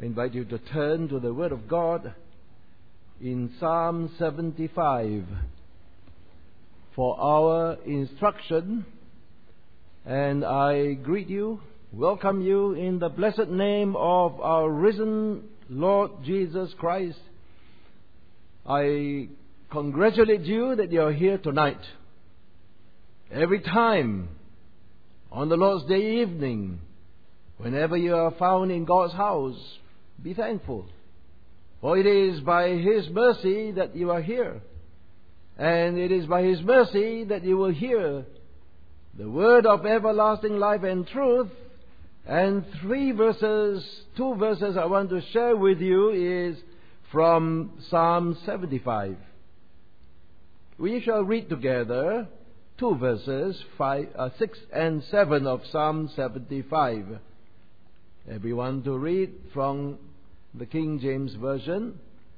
I invite you to turn to the Word of God in Psalm 75 for our instruction. And I greet you, welcome you in the blessed name of our risen Lord Jesus Christ. I congratulate you that you are here tonight. Every time on the Lord's Day evening, whenever you are found in God's house, be thankful. For it is by His mercy that you are here. And it is by His mercy that you will hear the word of everlasting life and truth. And two verses I want to share with you is from Psalm 75. We shall read together two verses, 6 and 7 of Psalm 75. Everyone to read from the King James Version.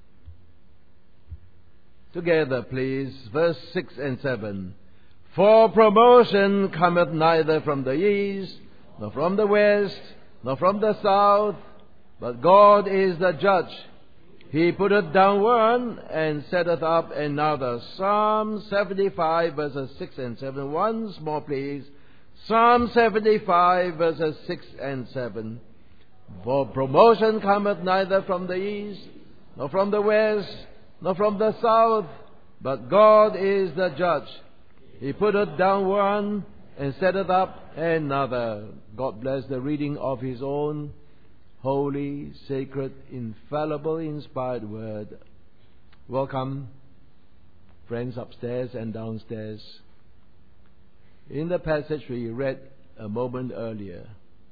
Together, please, verse 6 and 7. For promotion cometh neither from the east, nor from the west, nor from the south, but God is the judge. He putteth down one, and setteth up another. Psalm 75, verses 6 and 7. Once more, please. Psalm 75, verses 6 and 7. For promotion cometh neither from the east, nor from the west, nor from the south, but God is the judge. He putteth down one, and setteth up another. God bless the reading of His own holy, sacred, infallible, inspired word. Welcome, friends upstairs and downstairs. In the passage we read a moment earlier,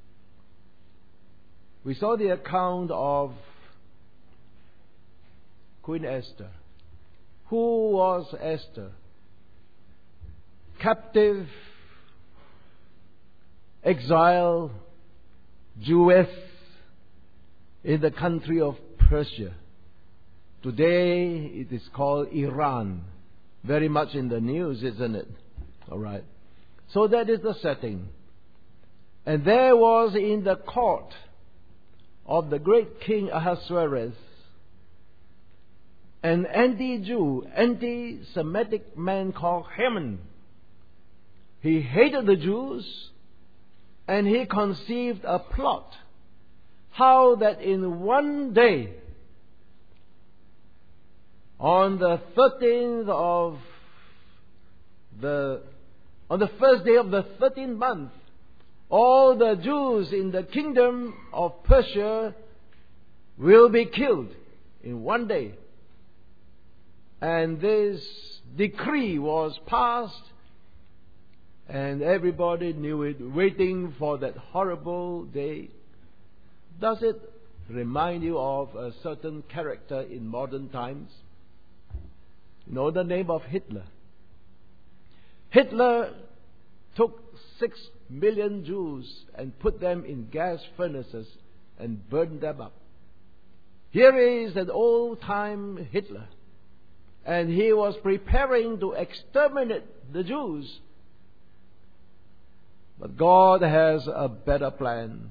we saw the account of Queen Esther. Who was Esther? Captive, exile, Jewess in the country of Persia. Today it is called Iran. Very much in the news, isn't it? All right. So that is the setting. And there was in the court of the great king Ahasuerus an anti-Jew, anti-Semitic man called Haman. He hated the Jews, and he conceived a plot how that in one day, on the 13th of on the first day of the 13th month, all the Jews in the kingdom of Persia will be killed in one day. And this decree was passed, and everybody knew it, waiting for that horrible day. Does it remind you of a certain character in modern times? You know the name of Hitler. Hitler took 6 million Jews and put them in gas furnaces and burned them up. Here is an old-time Hitler, and he was preparing to exterminate the Jews. But God has a better plan.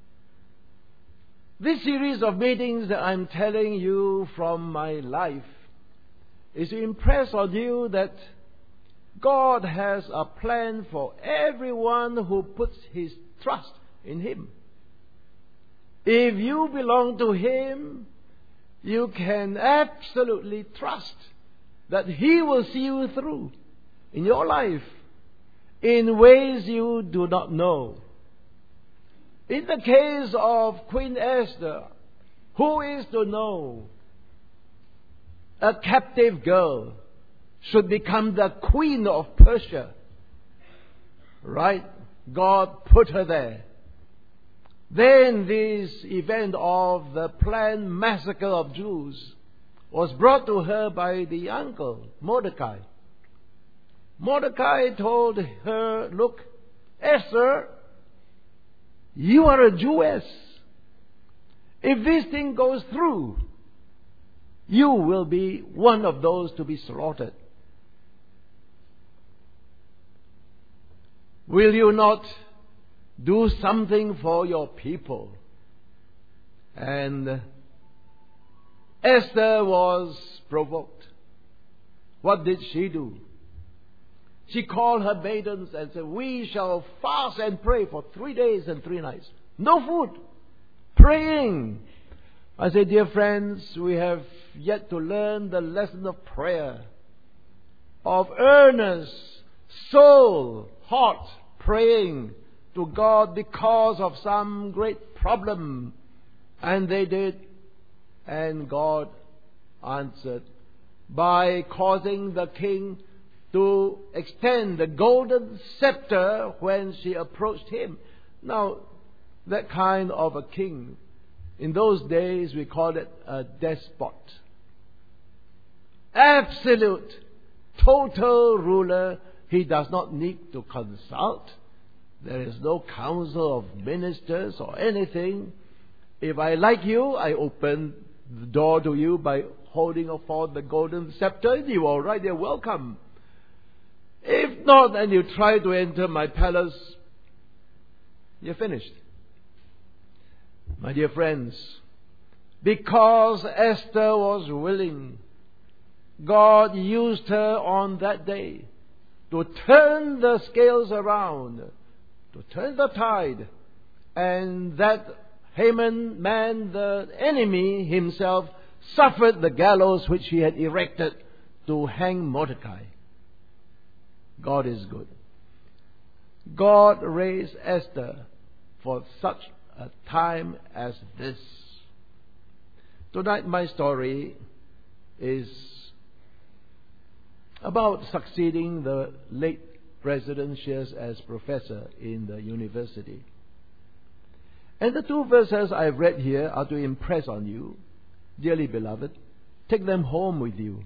This series of meetings that I'm telling you from my life is to impress on you that God has a plan for everyone who puts his trust in Him. If you belong to Him, you can absolutely trust that He will see you through in your life in ways you do not know. In the case of Queen Esther, who is to know a captive girl should become the queen of Persia? Right? God put her there. Then this event of the planned massacre of Jews was brought to her by the uncle, Mordecai. Mordecai told her, look, Esther, you are a Jewess. If this thing goes through, you will be one of those to be slaughtered. Will you not do something for your people And Esther was provoked. What did she do? She called her maidens and said, we shall fast and pray for 3 days and 3 nights. No food. Praying. I say, dear friends, we have yet to learn the lesson of prayer. Of earnest, soul, hot praying to God because of some great problem. And they did. And God answered by causing the king to extend the golden scepter when she approached him. Now, that kind of a king, in those days we called it a despot. Absolute, total ruler. He does not need to consult. There is no council of ministers or anything. If I like you, I open the door to you by holding forth the golden scepter. You are right, you're welcome. If not, and you try to enter my palace, you're finished. My dear friends, because Esther was willing, God used her on that day to turn the scales around, to turn the tide, and that Haman man, the enemy himself, suffered the gallows which he had erected to hang Mordecai. God is good. God raised Esther for such a time as this. Tonight my story is about succeeding the late President Shears as professor in the university. And the 2 verses I've read here are to impress on you, dearly beloved. Take them home with you.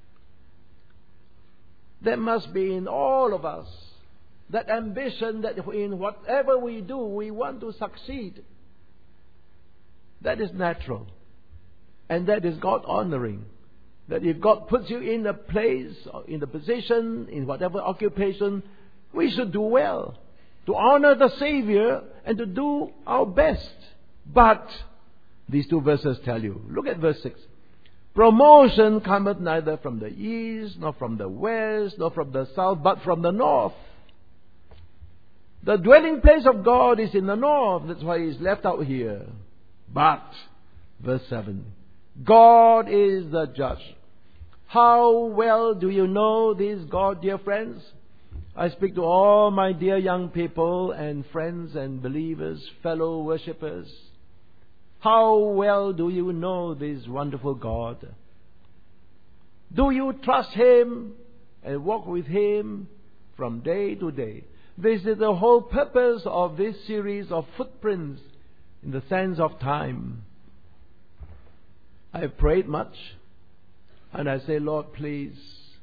There must be in all of us that ambition that in whatever we do, we want to succeed. That is natural. And that is God honoring. That if God puts you in a place, or in a position, in whatever occupation, we should do well. To honor the Savior and to do our best. But these 2 verses tell you. Look at verse 6. Promotion cometh neither from the east, nor from the west, nor from the south, but from the north. The dwelling place of God is in the north. That's why He's left out here. But, verse 7, God is the judge. How well do you know this God, dear friends? I speak to all my dear young people and friends and believers, fellow worshippers. How well do you know this wonderful God? Do you trust Him and walk with Him from day to day? This is the whole purpose of this series of footprints in the sense of time. I have prayed much and I say, Lord, please,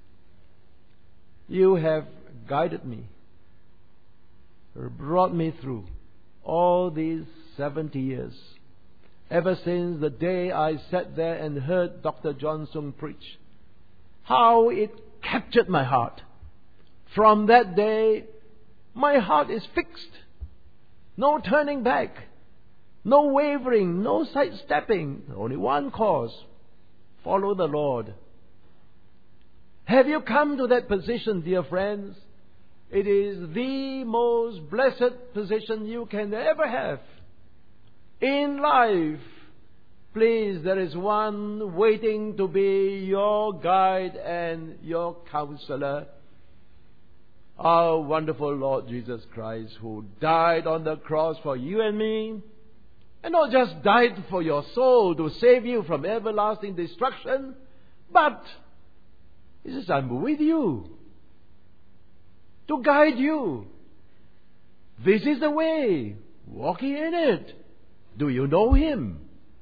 you have guided me, brought me through all these 70 years. Ever since the day I sat there and heard Dr. John Sung preach, how it captured my heart. From that day, my heart is fixed. No turning back. No wavering. No sidestepping. Only one course. Follow the Lord. Have you come to that position, dear friends? It is the most blessed position you can ever have. In life, please, there is one waiting to be your guide and your counselor. Our wonderful Lord Jesus Christ, who died on the cross for you and me, and not just died for your soul to save you from everlasting destruction, but He says, I'm with you to guide you. This is the way. Walk ye in it. Do you know Him?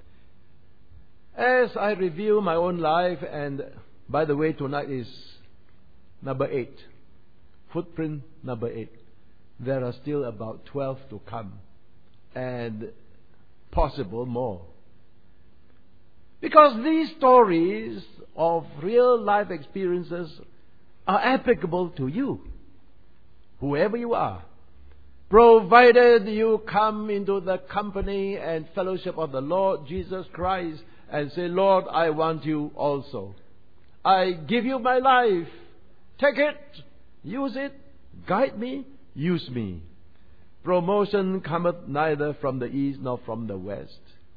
As I review my own life, and by the way, tonight is number 8. Footprint number 8. There are still about 12 to come. And possible more. Because these stories of real life experiences are applicable to you, whoever you are. provided you come into the company and fellowship of the Lord Jesus Christ and say, Lord, I want you also. I give you my life. Take it, use it, guide me, use me. Promotion cometh neither from the east nor from the west.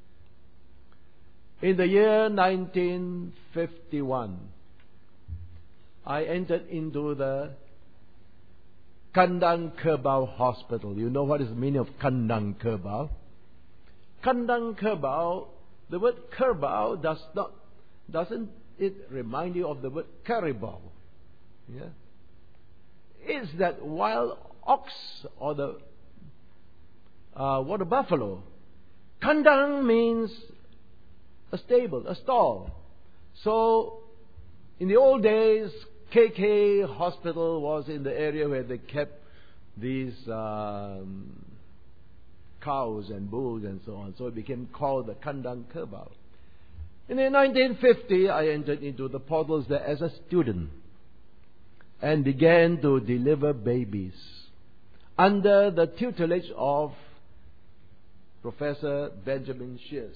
In the year 1951, I entered into the Kandang Kerbau Hospital. You know what is the meaning of Kandang Kerbau? Kandang Kerbau, the word Kerbau doesn't it remind you of the word caribou? Yeah? It's that wild ox or the buffalo. Kandang means a stable, a stall. So, in the old days, KK Hospital was in the area where they kept these cows and bulls and so on. So it became called the Kandang Kerbau. In 1950, I entered into the portals there as a student and began to deliver babies under the tutelage of Professor Benjamin Shears.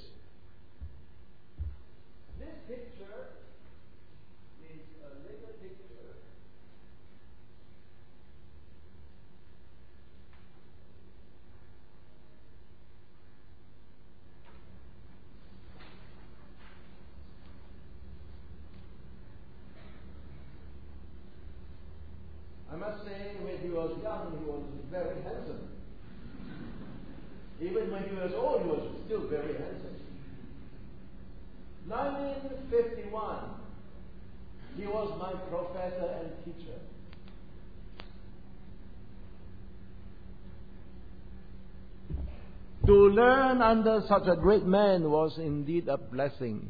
This picture is a later picture. I must say, when he was young, he was very handsome. Even when he was old, he was still very handsome. 1951, he was my professor and teacher. To learn under such a great man was indeed a blessing.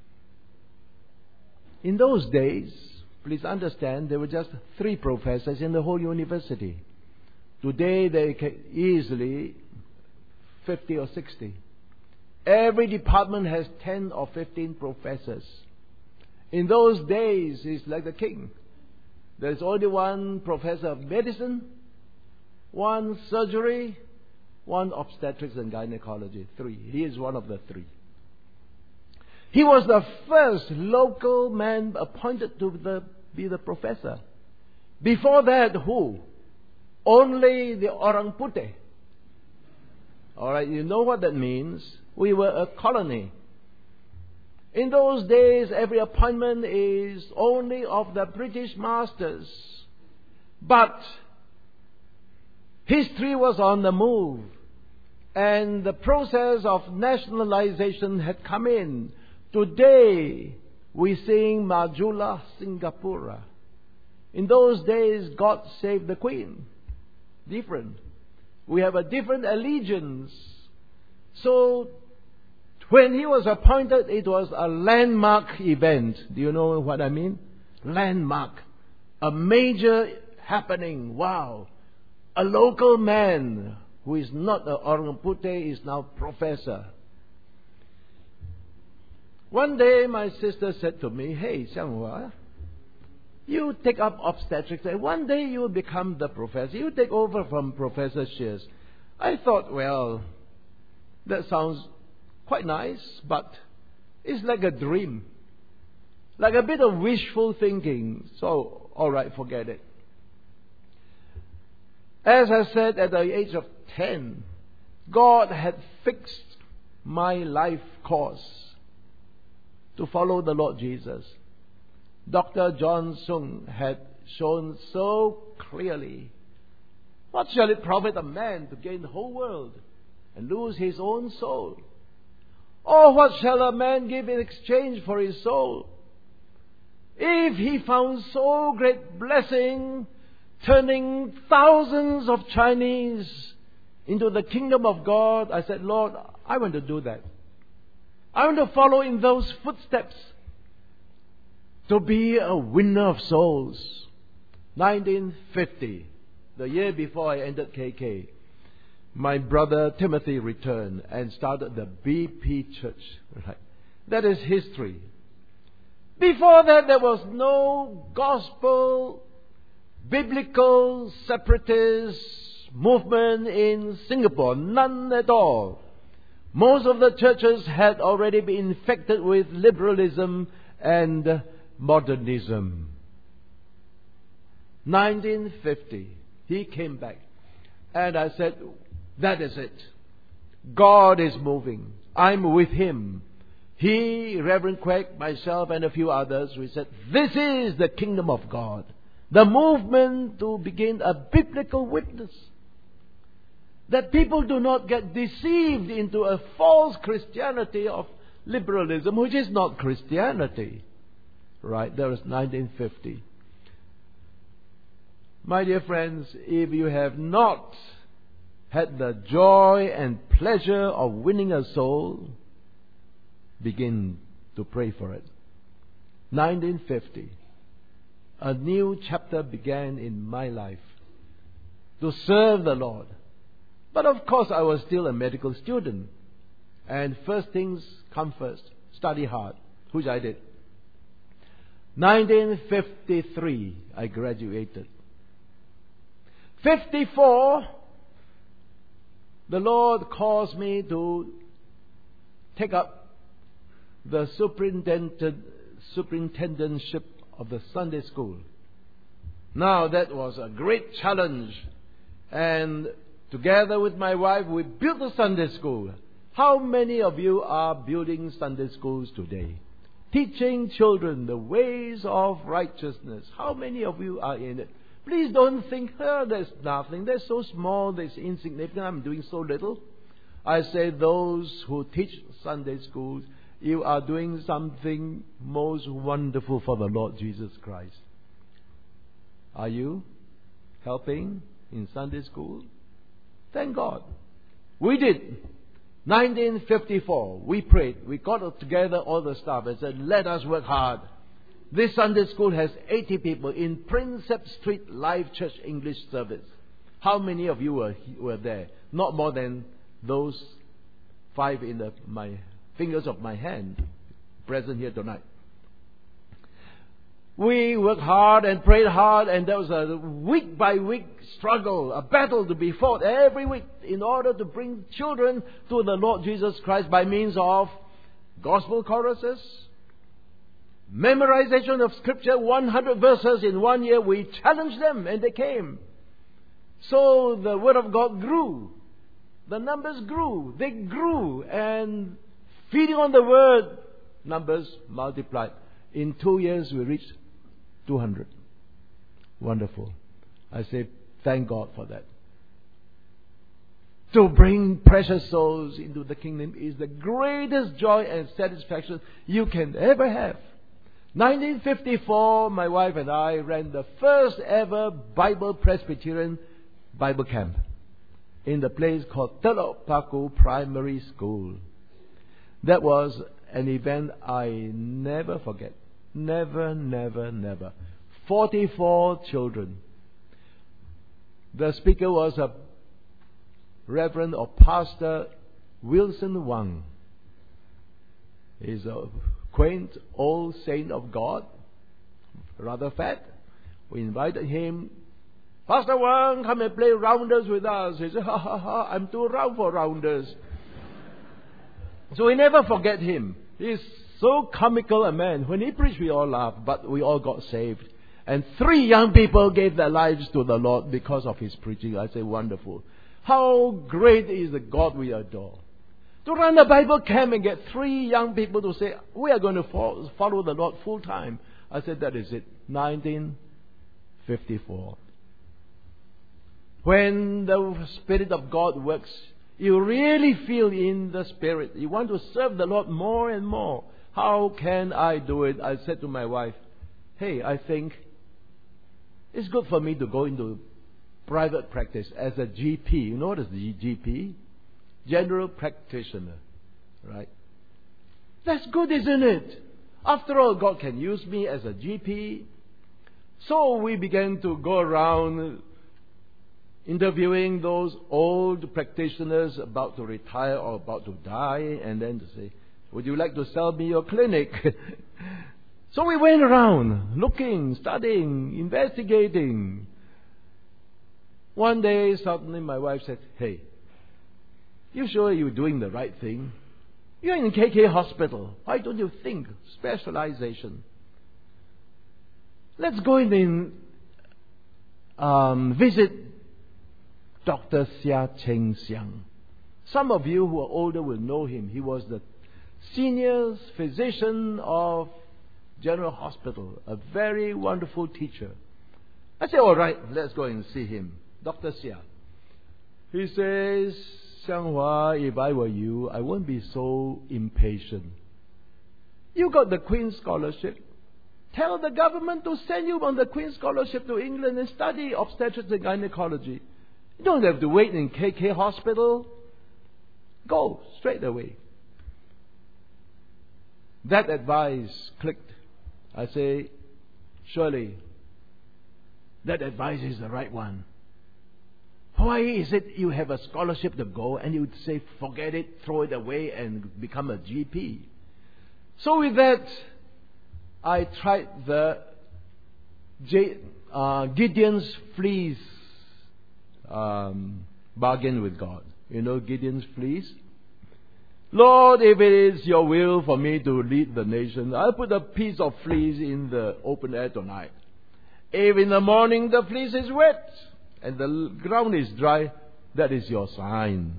In those days, please understand, there were just 3 professors in the whole university. Today, there can easily 50 or 60. Every department has 10 or 15 professors. In those days, he's like the king. There's only 1 professor of medicine, 1 surgery, 1 obstetrics and gynecology. 3. He is one of the 3. He was the first local man appointed to be the professor. Before that, who? Only the Orang Putih. Alright, you know what that means? We were a colony. In those days, every appointment is only of the British masters. But history was on the move. And the process of nationalization had come in. Today, we sing Majulah Singapura. In those days, God save the Queen. Different. We have a different allegiance. So, when he was appointed, it was a landmark event. Do you know what I mean? Landmark. A major happening. Wow. A local man who is not an Orang Putih is now professor. One day, my sister said to me, "Hey, Xianghua, you take up obstetrics, and one day you will become the professor. You take over from Professor Shears." I thought, well, that sounds quite nice, but it's like a dream. Like a bit of wishful thinking. So, alright, forget it. As I said, at the age of 10, God had fixed my life course to follow the Lord Jesus. Dr. John Sung had shown so clearly, what shall it profit a man to gain the whole world and lose his own soul? Or what shall a man give in exchange for his soul? If he found so great blessing turning thousands of Chinese into the kingdom of God, I said, Lord, I want to do that. I want to follow in those footsteps to be a winner of souls. 1950, the year before I entered KK, my brother Timothy returned and started the BP Church. Right? That is history. Before that, there was no gospel, biblical, separatist movement in Singapore. None at all. Most of the churches had already been infected with liberalism and modernism. 1950, he came back. And I said, that is it. God is moving. I'm with him. He, Reverend Quek, myself, and a few others, we said, this is the kingdom of God. The movement to begin a biblical witness. That people do not get deceived into a false Christianity of liberalism, which is not Christianity. Right, that was 1950. My dear friends, if you have not had the joy and pleasure of winning a soul, begin to pray for it. 1950. A new chapter began in my life to serve the Lord. But of course I was still a medical student. And first things come first. Study hard. Which I did. 1953 I graduated. 54 the Lord caused me to take up the superintendentship of the Sunday school. Now that was a great challenge. And together with my wife, we built a Sunday school. How many of you are building Sunday schools today? Teaching children the ways of righteousness. How many of you are in it? Please don't think, there's nothing. They're so small, that's insignificant. I'm doing so little. I say those who teach Sunday schools, you are doing something most wonderful for the Lord Jesus Christ. Are you helping in Sunday school? Thank God. We did. 1954, we prayed. We got together all the staff and said, let us work hard. This Sunday school has 80 people in Prinsep Street Life Church English service. How many of you were there? Not more than those 5 in my fingers of my hand present here tonight. We worked hard and prayed hard, and there was a week by week struggle, a battle to be fought every week in order to bring children to the Lord Jesus Christ by means of gospel choruses, memorization of scripture, 100 verses in 1 year. We challenged them and they came. So the word of God grew. The numbers grew. They grew. And feeding on the word, numbers multiplied. In 2 years we reached 200. Wonderful. I say thank God for that. To bring precious souls into the kingdom is the greatest joy and satisfaction you can ever have. 1954, my wife and I ran the first ever Bible Presbyterian Bible camp in the place called Telok Paku Primary School. That was an event I never forget. Never, never, never. 44 children. The speaker was a Reverend or Pastor Wilson Wang. He's a quaint old saint of God, rather fat. We invited him. Pastor Wang, come and play rounders with us. He said, ha ha ha, I'm too round for rounders. So we never forget him. He's so comical a man. When he preached, we all laughed, but we all got saved. And 3 young people gave their lives to the Lord because of his preaching. I say, wonderful. How great is the God we adore. To run a Bible camp and get 3 young people to say, we are going to follow the Lord full time. I said, that is it. 1954. When the Spirit of God works, you really feel in the Spirit. You want to serve the Lord more and more. How can I do it? I said to my wife, hey, I think it's good for me to go into private practice as a GP. You know what is the GP? General practitioner. Right? That's good, isn't it? After all, God can use me as a GP. So we began to go around interviewing those old practitioners about to retire or about to die, and then to say, would you like to sell me your clinic? So we went around looking, studying, investigating. One day, suddenly my wife said, "Hey, you sure you're doing the right thing? You're in KK Hospital. Why don't you think specialization? Let's go in and visit Dr. Xia Cheng Xiang. Some of you who are older will know him. He was the senior physician of General Hospital, a very wonderful teacher." I said, "All right, let's go and see him. Dr. Xia." He says, "Xianghua, if I were you, I wouldn't be so impatient. You got the Queen's Scholarship. Tell the government to send you on the Queen's Scholarship to England and study obstetrics and gynecology. You don't have to wait in KK Hospital. Go straight away." That advice clicked. I say, surely that advice is the right one. Why is it you have a scholarship to go and you would say, forget it, throw it away and become a GP? So with that, I tried the Gideon's fleece bargain with God. You know Gideon's fleece? "Lord, if it is your will for me to lead the nation, I'll put a piece of fleece in the open air tonight. If in the morning the fleece is wet and the ground is dry, that is your sign."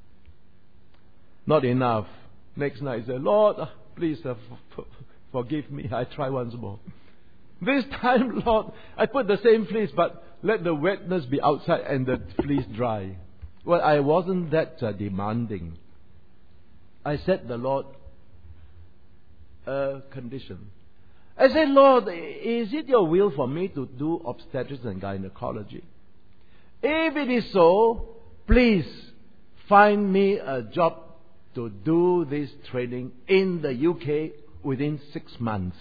Not enough. Next night, I said, "Lord, please forgive me. I try once more. This time, Lord, I put the same fleece, but let the wetness be outside and the fleece dry." Well, I wasn't that demanding. I set the Lord a condition. I said, "Lord, is it your will for me to do obstetrics and gynecology? If it is so, please find me a job to do this training in the UK within 6 months.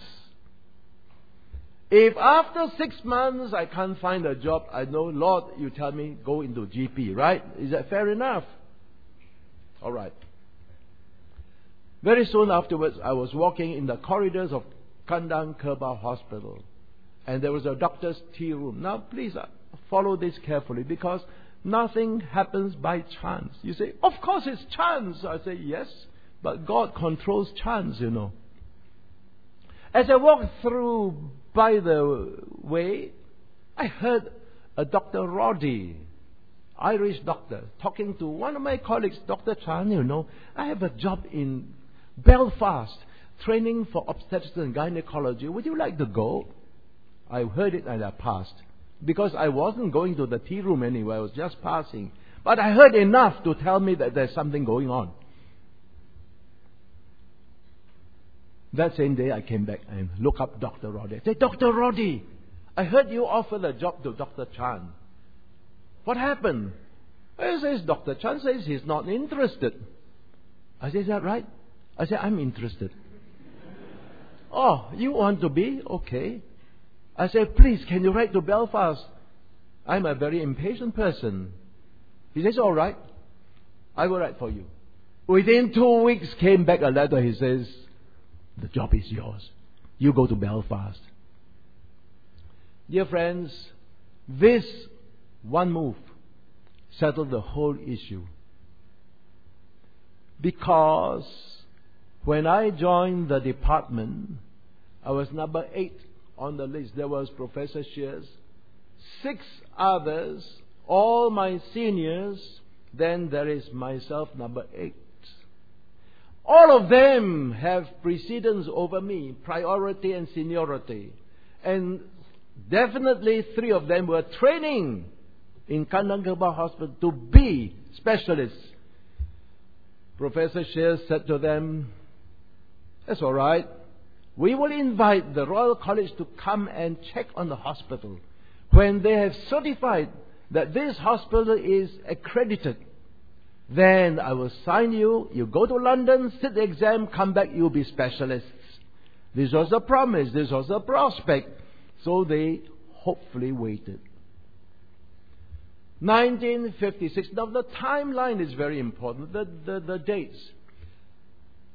If after 6 months I can't find a job, I know, Lord, you tell me go into GP, right? Is that fair enough?" All right. Very soon afterwards, I was walking in the corridors of Kandang Kerbau Hospital, and there was a doctor's tea room. Now, please follow this carefully, because nothing happens by chance. You say, "Of course it's chance." I say, "Yes, but God controls chance, you know." As I walked through by the way, I heard a Dr. Roddy, Irish doctor, talking to one of my colleagues, "Dr. Chan, you know, I have a job in Belfast, training for obstetrics and gynecology. Would you like to go?" I heard it and I passed, because I wasn't going to the tea room anyway. I was just passing. But I heard enough to tell me that there's something going on. That same day I came back and looked up Dr. Roddy. I said, "Dr. Roddy, I heard you offered a job to Dr. Chan. What happened?" He says, "Dr. Chan says he's not interested." I said, "Is that right?" I said, "I'm interested." "Oh, you want to be? Okay." I said, "Please, can you write to Belfast? I'm a very impatient person." He says, "All right, I will write for you." Within 2 weeks came back a letter. He says, "The job is yours. You go to Belfast." Dear friends, this one move settled the whole issue. Because when I joined the department, I was number 8 on the list. There was Professor Shears, 6 others, all my seniors. Then there is myself, number 8. All of them have precedence over me, priority and seniority. And definitely 3 of them were training in Kandang Kerbau Hospital to be specialists. Professor Shears said to them, "That's all right. We will invite the Royal College to come and check on the hospital. When they have certified that this hospital is accredited, then I will sign you. You go to London, sit the exam, come back, you'll be specialists." This was a promise. This was a prospect. So they hopefully waited. 1956. Now the timeline is very important. The dates.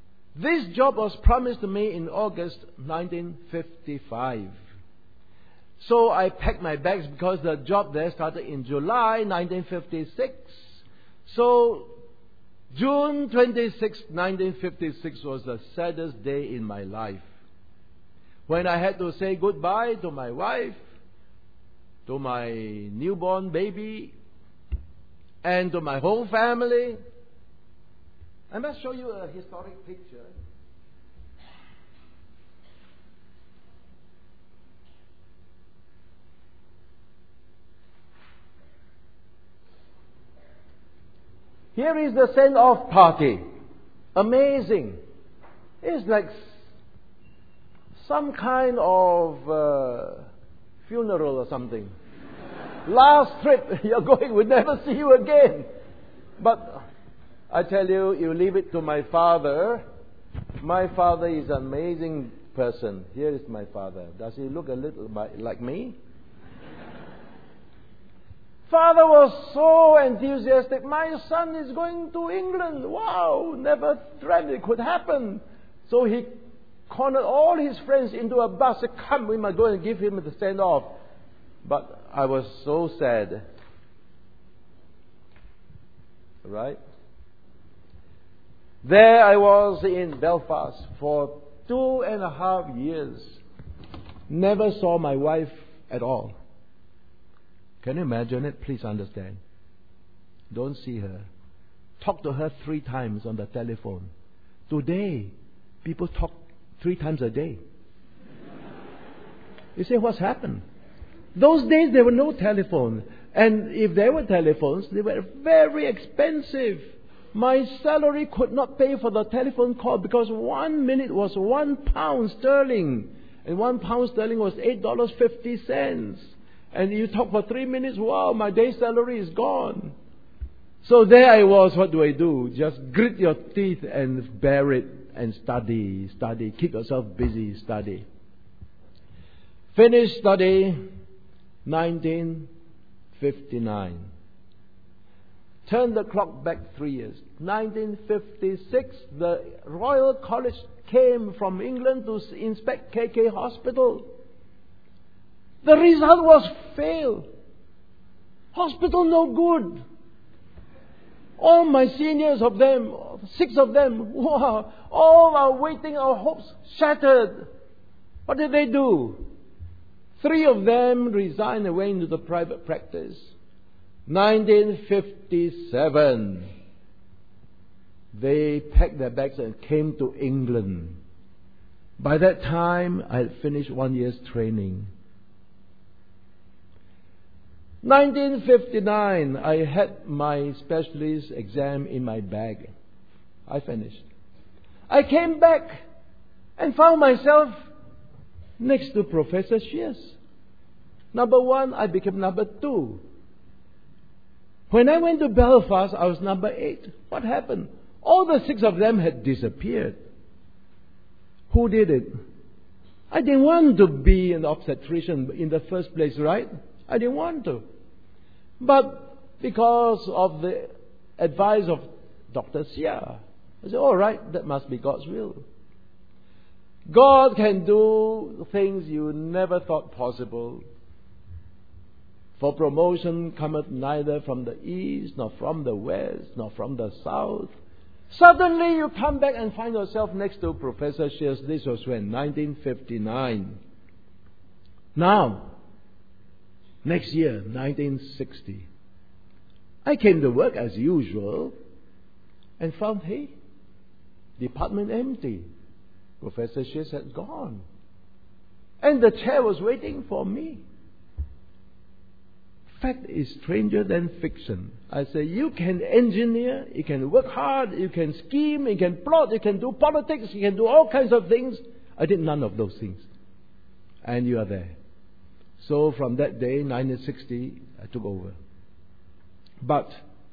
This job was promised to me in August 1955. So I packed my bags because the job there started in July 1956. So June 26, 1956 was the saddest day in my life, when I had to say goodbye to my wife, to my newborn baby, and to my whole family. I must show you a historic picture. Here is the send-off party. Amazing. It's like some kind of funeral or something. Last trip you're going, we'll never see you again. But I tell you, you leave it to my father. My father is an amazing person. Here is my father. Does he look a little like me? Father was so enthusiastic. My son is going to England. Wow, never dreamt it could happen. So he cornered all his friends into a bus. Said, come, we must go and give him the send-off. But I was so sad. Right? There I was in Belfast for 2.5 years. Never saw my wife at all. Can you imagine it? Please understand. Don't see her. Talk to her 3 times on the telephone. Today, people talk 3 times a day. You say, what's happened? Those days there were no telephone. And if there were telephones, they were very expensive. My salary could not pay for the telephone call because 1 minute was £1 sterling. And £1 sterling was $8.50. And you talk for 3 minutes, wow, my day's salary is gone. So there I was, what do I do? Just grit your teeth and bear it and study. Keep yourself busy, study. Finished study, 1959. Turn the clock back 3 years. 1956, the Royal College came from England to inspect KK Hospital. The result was fail. Hospital no good. All my seniors of them, 6 of them, wow, all are waiting, our hopes shattered. What did they do? 3 of them resigned and went into the private practice. 1957, they packed their bags and came to England. By that time, I had finished 1 year's training. 1959, I had my specialist exam in my bag. I finished. I came back and found myself next to Professor Shears. Number 1, I became number 2. When I went to Belfast, I was number 8. What happened? All the 6 of them had disappeared. Who did it? I didn't want to be an obstetrician in the first place, right? I didn't want to. But because of the advice of Dr. Seah, I said, all right, that must be God's will. God can do things you never thought possible. For promotion cometh neither from the east, nor from the west, nor from the south. Suddenly you come back and find yourself next to Professor Shears. This was when? 1959. Now, next year, 1960, I came to work as usual and found, hey, department empty. Professor Shears had gone. And the chair was waiting for me. Fact is stranger than fiction. I say, you can engineer, you can work hard, you can scheme, you can plot, you can do politics, you can do all kinds of things. I did none of those things. And you are there. So from that day, 1960, I took over. But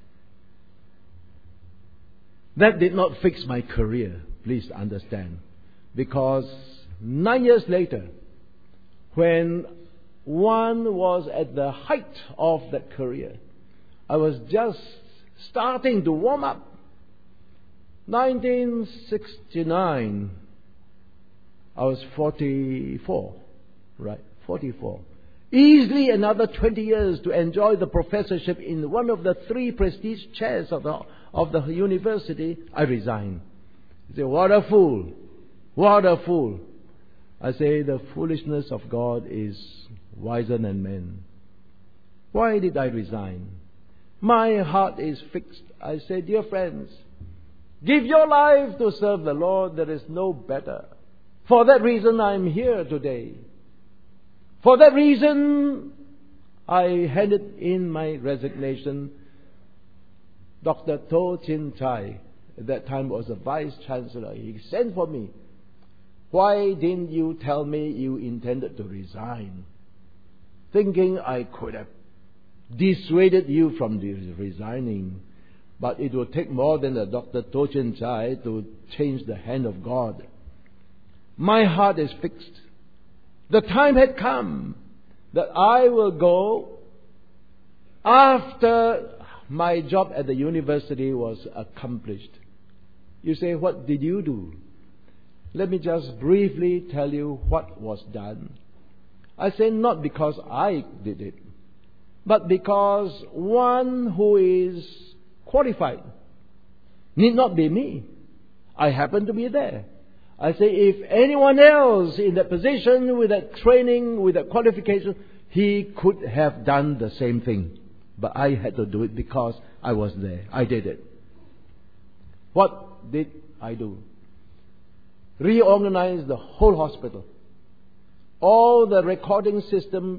that did not fix my career, please understand. Because 9 years later, when one was at the height of that career, I was just starting to warm up. 1969, I was 44, right? 44. easily another 20 years to enjoy the professorship in one of the 3 prestige chairs of the university, I resign. You say, what a fool! What a fool! I say, the foolishness of God is wiser than men. Why did I resign? My heart is fixed. I say, dear friends, give your life to serve the Lord. There is no better. For that reason, I'm here today. For that reason, I handed in my resignation. Dr. Toh Chin Chai, at that time was a vice chancellor. He sent for me. Why didn't you tell me you intended to resign? Thinking I could have dissuaded you from resigning. But it would take more than a Dr. Toh Chin Chai to change the hand of God. My heart is fixed. The time had come that I will go after my job at the university was accomplished. You say, what did you do? Let me just briefly tell you what was done. I say not because I did it, but because one who is qualified need not be me. I happen to be there. I say if anyone else in that position, with that training, with that qualification, he could have done the same thing. But I had to do it because I was there. I did it. What did I do? Reorganize the whole hospital. All the recording system,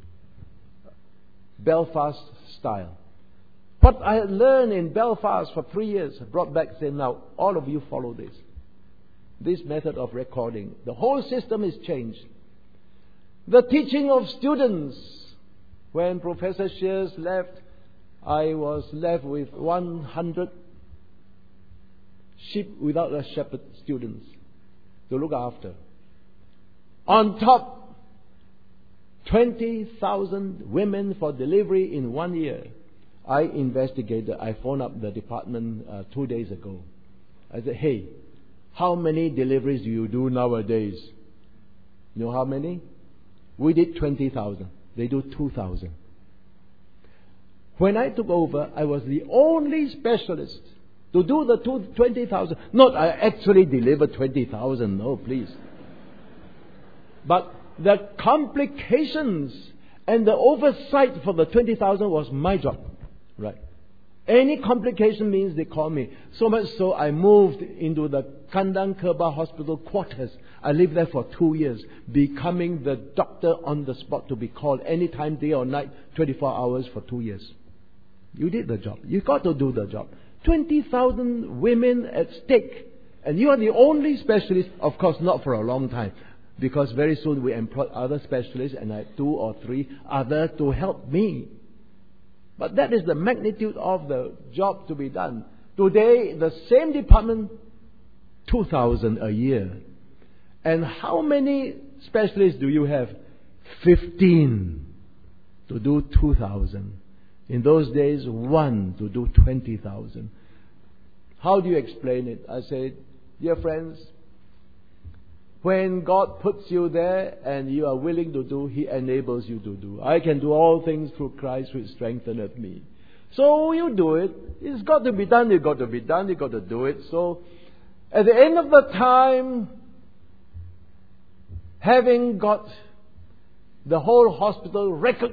Belfast style. What I had learned in Belfast for 3 years, I brought back saying, now all of you follow this. This method of recording. The whole system is changed. The teaching of students. When Professor Shears left, I was left with 100 sheep without a shepherd students to look after. On top, 20,000 women for delivery in 1 year. I investigated. I phoned up the department 2 days ago. I said, hey, how many deliveries do you do nowadays? You know how many? We did 20,000. They do 2,000. When I took over, I was the only specialist to do the 20,000. Not I actually delivered 20,000. No, please. But the complications and the oversight for the 20,000 was my job. Right. Any complication means they call me. So much so I moved into the Kandang Kerbau Hospital quarters. I lived there for 2 years, becoming the doctor on the spot to be called anytime, day or night, 24 hours for 2 years. You did the job. You got to do the job. 20,000 women at stake. And you are the only specialist, of course not for a long time. Because very soon we employed other specialists and I had 2 or 3 others to help me. But that is the magnitude of the job to be done. Today, the same department, 2,000 a year. And how many specialists do you have? 15 to do 2,000. In those days, 1 to do 20,000. How do you explain it? I say, dear friends, when God puts you there and you are willing to do, He enables you to do. I can do all things through Christ which strengtheneth me. So you do it. It's got to be done. You've got to be done. You've got to do it. So at the end of the time, having got the whole hospital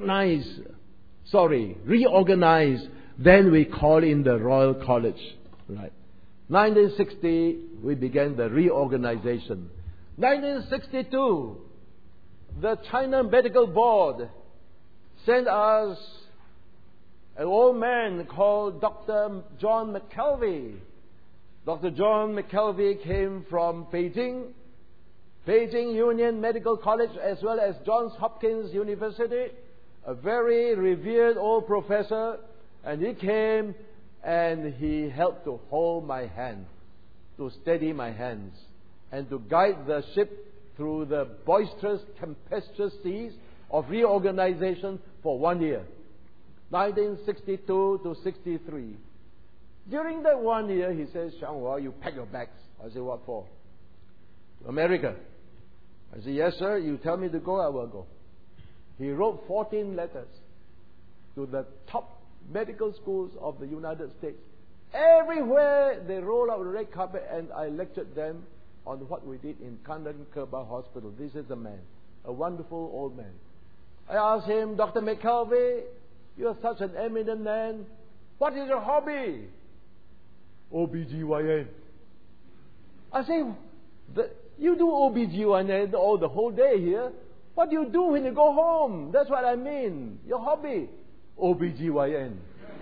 reorganized, then we call in the Royal College. Right. 1960, we began the reorganization. 1962, the China Medical Board sent us an old man called Dr. John McKelvey. Dr. John McKelvey came from Beijing Union Medical College, as well as Johns Hopkins University, a very revered old professor, and he came and he helped to hold my hand, to steady my hands, and to guide the ship through the boisterous, tempestuous seas of reorganization for 1 year, 1962 to 63. During that 1 year, he says, Xianghua, you pack your bags. I said, what for? To America. I said, yes, sir. You tell me to go, I will go. He wrote 14 letters to the top medical schools of the United States. Everywhere they roll out the red carpet, and I lectured them on what we did in Kandan Kerba Hospital. This is a man, a wonderful old man. I asked him, Dr. McKelvey, you are such an eminent man. What is your hobby? OBGYN. I say, you do OBGYN all the whole day here. What do you do when you go home? That's what I mean. Your hobby. OBGYN.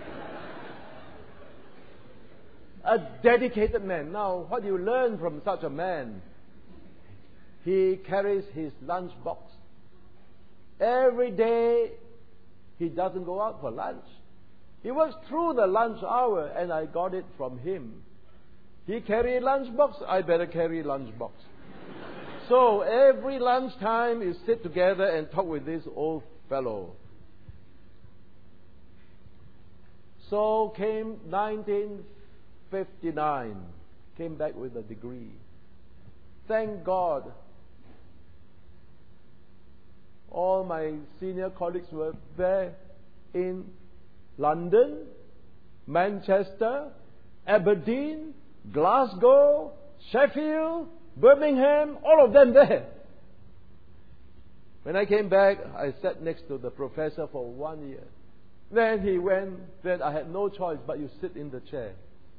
A dedicated man. Now, what do you learn from such a man? He carries his lunch box. Every day, he doesn't go out for lunch. He works through the lunch hour, and I got it from him. He carry lunch box, I better carry lunch box. So every lunchtime, you sit together and talk with this old fellow. So came 1959, came back with a degree. Thank God, all my senior colleagues were there in London, Manchester, Aberdeen, Glasgow, Sheffield, Birmingham, all of them there. When I came back, I sat next to the professor for 1 year. Then he went, then I had no choice but you sit in the chair.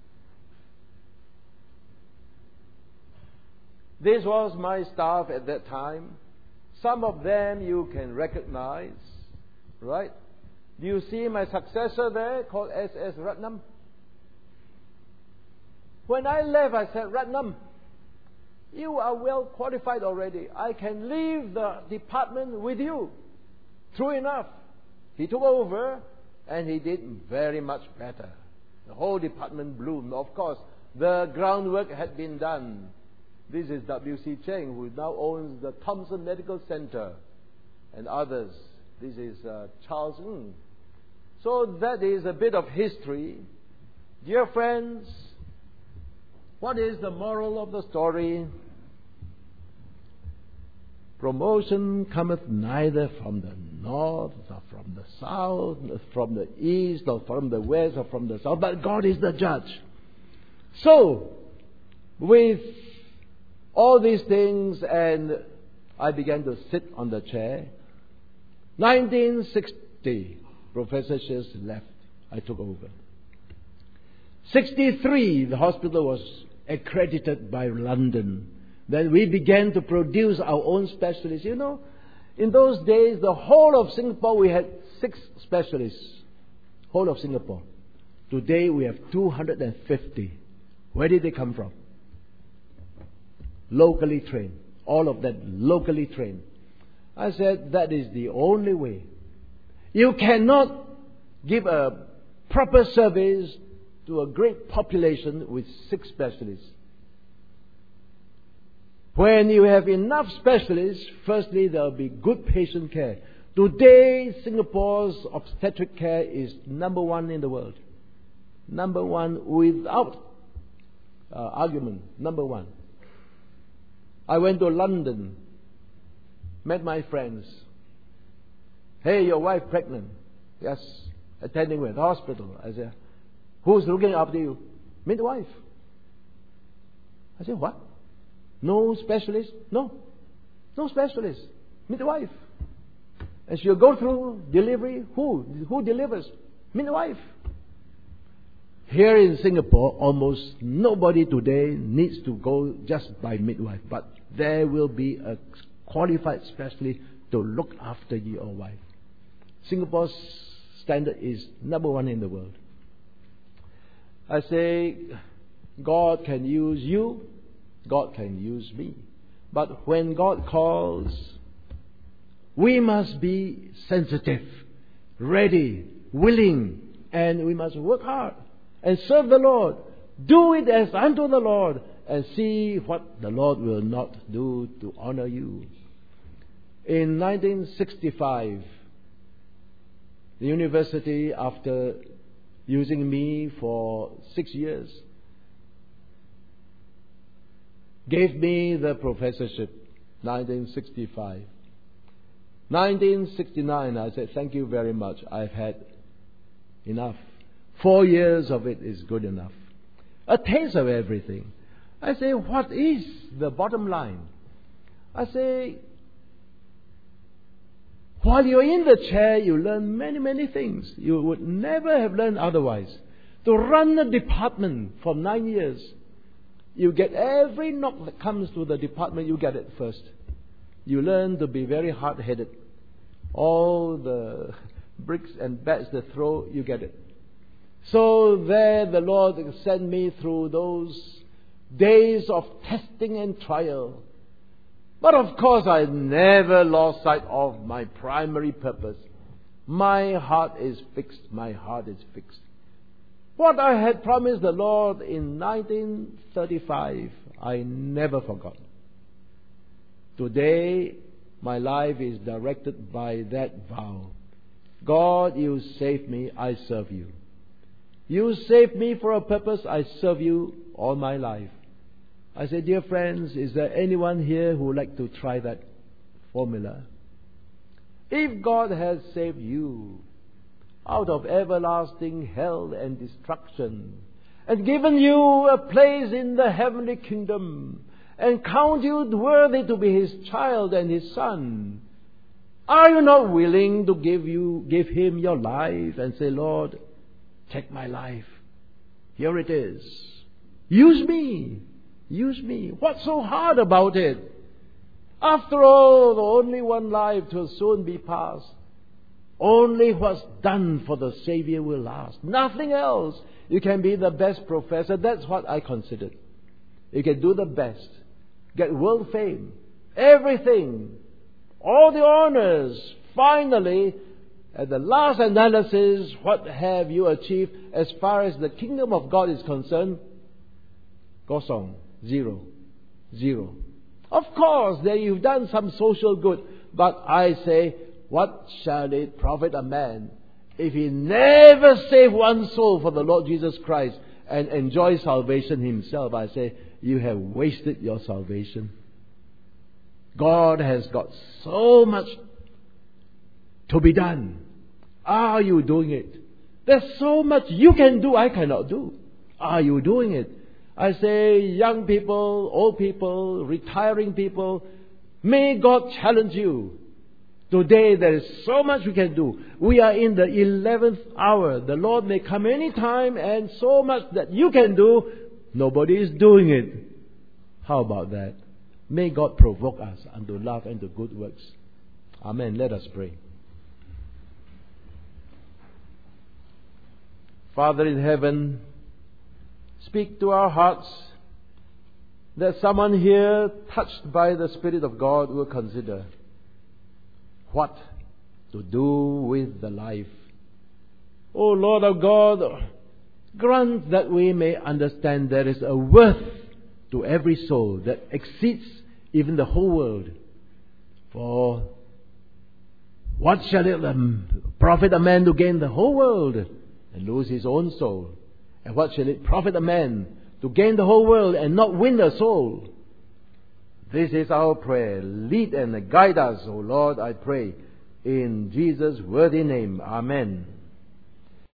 This was my staff at that time. Some of them you can recognize, right? Do you see my successor there called S.S. Ratnam? When I left, I said, Ratnam, you are well qualified already. I can leave the department with you. True enough. He took over and he did very much better. The whole department bloomed. Of course, the groundwork had been done. This is W.C. Cheng, who now owns the Thompson Medical Center and others. This is Charles Ng. So that is a bit of history. Dear friends, what is the moral of the story? Promotion cometh neither from the north, nor from the south, nor from the east, nor from the west, or from the south, but God is the judge. So, with all these things, and I began to sit on the chair. 1960, Professor Shears left. I took over. 63, the hospital was accredited by London. Then we began to produce our own specialists. You know, in those days, the whole of Singapore, we had 6 specialists. Whole of Singapore. Today, we have 250. Where did they come from? Locally trained. All of them locally trained. I said, that is the only way. You cannot give a proper service to a great population with 6 specialists. When you have enough specialists, firstly, there will be good patient care. Today, Singapore's obstetric care is number 1 in the world. Number 1 without argument. Number 1. I went to London, met my friends. Hey, your wife pregnant? Yes, attending with hospital. I said, who's looking after you? Midwife. I said, what? No specialist? No. No specialist. Midwife. As you go through delivery, who delivers? Midwife. Here in Singapore, almost nobody today needs to go just by midwife, but there will be a qualified specialist to look after your wife. Singapore's standard is number 1 in the world. I say, God can use you, God can use me. But when God calls, we must be sensitive, ready, willing, and we must work hard and serve the Lord. Do it as unto the Lord, and see what the Lord will not do to honor you. In 1965, the university, after using me for 6 years, gave me the professorship, 1965. 1969, I said, thank you very much. I've had enough. 4 years of it is good enough. A taste of everything. I say, what is the bottom line? I say, while you're in the chair, you learn many, many things you would never have learned otherwise. To run a department for 9 years, you get every knock that comes to the department, you get it first. You learn to be very hard-headed. All the bricks and bats they throw, you get it. So there the Lord sent me through those days of testing and trial. But of course I never lost sight of my primary purpose. My heart is fixed. My heart is fixed. What I had promised the Lord in 1935, I never forgot. Today, my life is directed by that vow. God, you saved me, I serve you. You saved me for a purpose, I serve you all my life. I say, dear friends, is there anyone here who would like to try that formula? If God has saved you out of everlasting hell and destruction, and given you a place in the heavenly kingdom, and count you worthy to be His child and His son, are you not willing to give Him your life and say, Lord, take my life. Here it is. Use me. Use me. What's so hard about it? After all, only one life will soon be passed. Only what's done for the Savior will last. Nothing else. You can be the best professor. That's what I considered. You can do the best. Get world fame. Everything. All the honors. Finally, at the last analysis, what have you achieved as far as the kingdom of God is concerned? Gosong. Zero. Zero. Of course, there you've done some social good. But I say, what shall it profit a man if he never save one soul for the Lord Jesus Christ and enjoy salvation himself? I say, you have wasted your salvation. God has got so much to be done. Are you doing it? There's so much you can do, I cannot do. Are you doing it? I say, young people, old people, retiring people, may God challenge you. Today there is so much we can do. We are in the 11th hour. The Lord may come any time, and so much that you can do, nobody is doing it. How about that? May God provoke us unto love and to good works. Amen. Let us pray. Father in heaven, speak to our hearts, that someone here touched by the Spirit of God will consider what to do with the life. O Lord of God, grant that we may understand there is a worth to every soul that exceeds even the whole world. For what shall it profit a man to gain the whole world and lose his own soul? And what shall it profit a man to gain the whole world and not win a soul? This is our prayer. Lead and guide us, O Lord, I pray. In Jesus' worthy name. Amen.